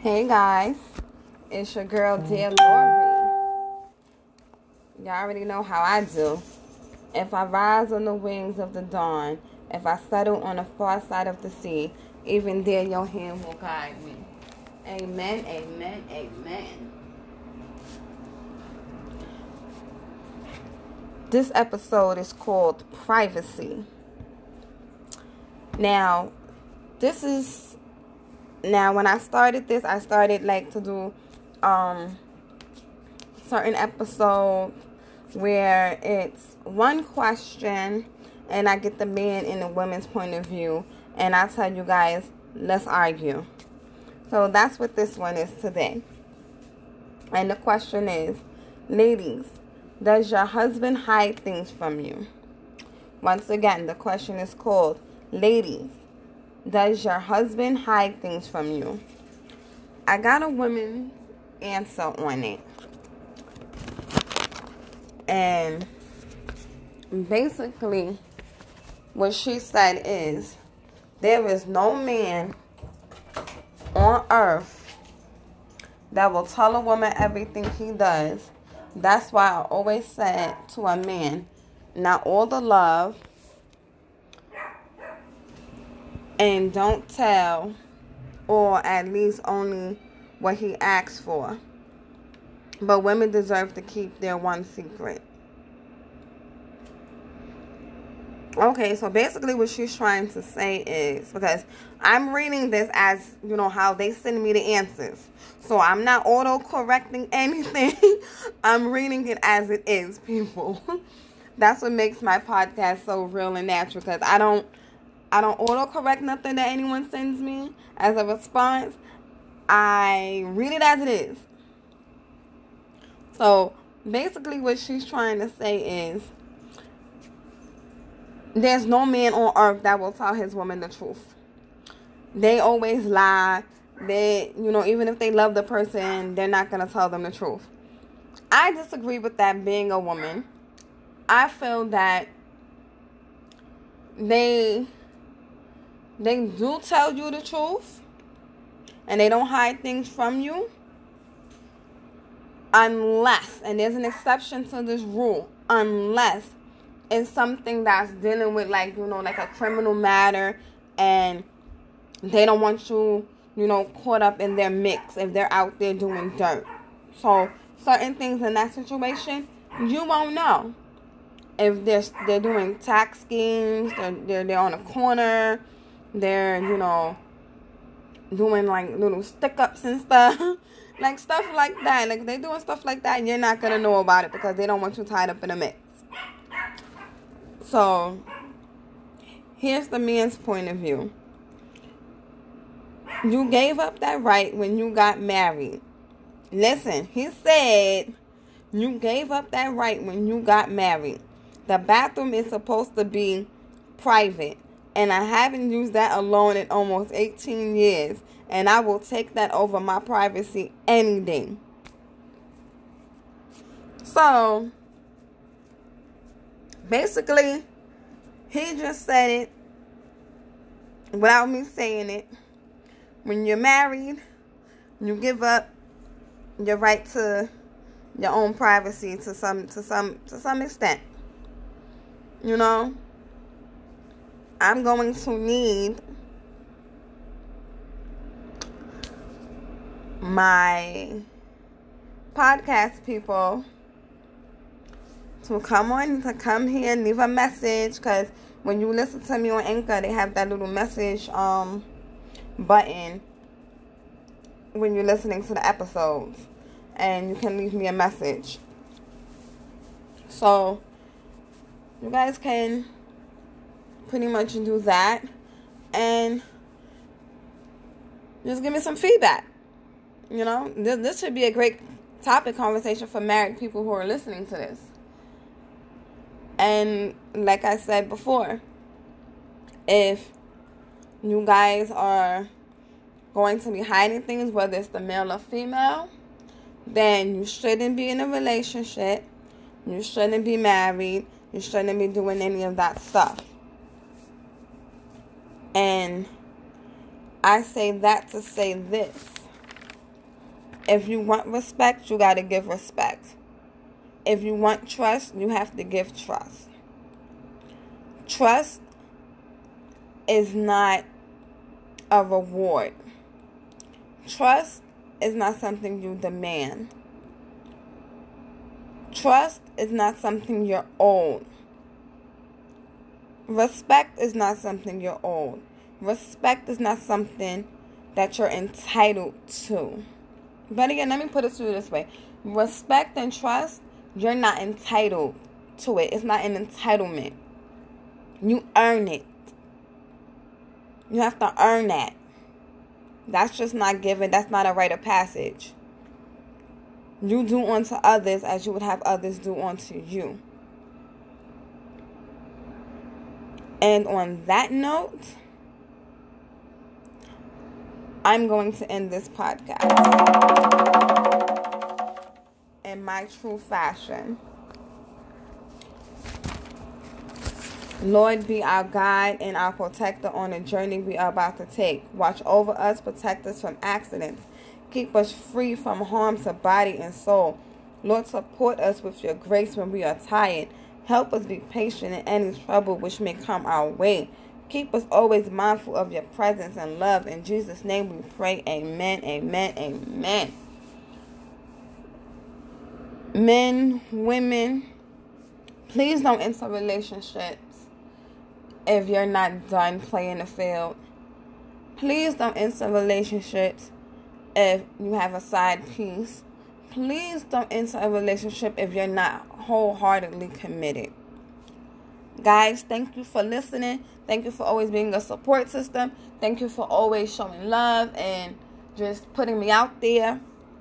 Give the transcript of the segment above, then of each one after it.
Hey guys, it's your girl Dear Lori. Y'all already know how I do. If I rise on the wings of the dawn, if I settle on the far side of the sea, even there your hand will guide me. Amen, amen, amen. This episode is called Privacy. Now, when I started this, I started to do certain episodes where it's one question and I get the man and the woman's point of view and I tell you guys, let's argue. So that's what this one is today. And the question is, ladies, does your husband hide things from you? Once again, the question is called, ladies, does your husband hide things from you? I got a woman's answer on it. And basically, what she said is, there is no man on earth that will tell a woman everything he does. That's why I always said to a man, not all the love, and don't tell, or at least only what he asks for. But women deserve to keep their one secret. Okay, so basically what she's trying to say is, because I'm reading this as, how they send me the answers. So I'm not auto-correcting anything. I'm reading it as it is, people. That's what makes my podcast so real and natural, because I don't auto-correct nothing that anyone sends me as a response. I read it as it is. So, basically what she's trying to say is, there's no man on earth that will tell his woman the truth. They always lie. They, even if they love the person, they're not going to tell them the truth. I disagree with that being a woman. I feel that they do tell you the truth, and they don't hide things from you, unless, and there's an exception to this rule, unless it's something that's dealing with like a criminal matter, and they don't want you, caught up in their mix if they're out there doing dirt. So certain things in that situation, you won't know. If they're doing tax schemes, they're on a corner, they're, doing like little stick-ups and stuff. Like stuff like that. Like they're doing stuff like that, and you're not going to know about it because they don't want you tied up in a mix. So, here's the man's point of view. You gave up that right when you got married. Listen, he said you gave up that right when you got married. The bathroom is supposed to be private. And I haven't used that alone in almost 18 years. And I will take that over my privacy any day. So, basically, he just said it without me saying it. When you're married, you give up your right to your own privacy to some extent. I'm going to need my podcast people to come here and leave a message, because when you listen to me on Anchor, they have that little message button when you're listening to the episodes, and you can leave me a message. So you guys can pretty much do that and just give me some feedback. This should be a great topic conversation for married people who are listening to this. And like I said before, if you guys are going to be hiding things, whether it's the male or female, then you shouldn't be in a relationship. You shouldn't be married. You shouldn't be doing any of that stuff. And I say that to say this. If you want respect, you got to give respect. If you want trust, you have to give trust. Trust is not a reward. Trust is not something you demand. Trust is not something you're owed. Respect is not something you're owed. Respect is not something that you're entitled to. But again, let me put it to you this way. Respect and trust, you're not entitled to it. It's not an entitlement. You earn it. You have to earn that. That's just not given. That's not a rite of passage. You do unto others as you would have others do unto you. And on that note, I'm going to end this podcast in my true fashion. Lord, be our guide and our protector on the journey we are about to take. Watch over us, protect us from accidents. Keep us free from harm to body and soul. Lord, support us with your grace when we are tired. Help us be patient in any trouble which may come our way. Keep us always mindful of your presence and love. In Jesus' name we pray. Amen, amen, amen. Men, women, please don't enter relationships if you're not done playing the field. Please don't enter relationships if you have a side piece. Please don't enter a relationship if you're not wholeheartedly committed. Guys, thank you for listening. Thank you for always being a support system. Thank you for always showing love and just putting me out there.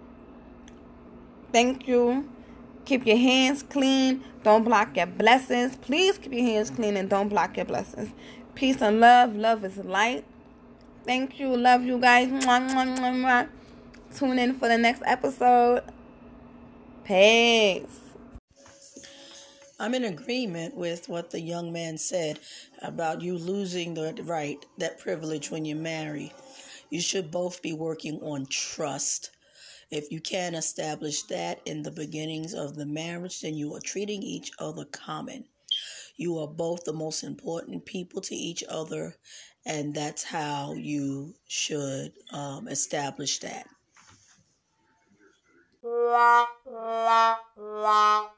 Thank you. Keep your hands clean. Don't block your blessings. Please keep your hands clean and don't block your blessings. Peace and love. Love is light. Thank you. Love you guys. Mwah, mwah, mwah, mwah. Tune in for the next episode. Peace. I'm in agreement with what the young man said about you losing the right, that privilege when you marry. You should both be working on trust. If you can't establish that in the beginnings of the marriage, then you are treating each other common. You are both the most important people to each other, and that's how you should establish that.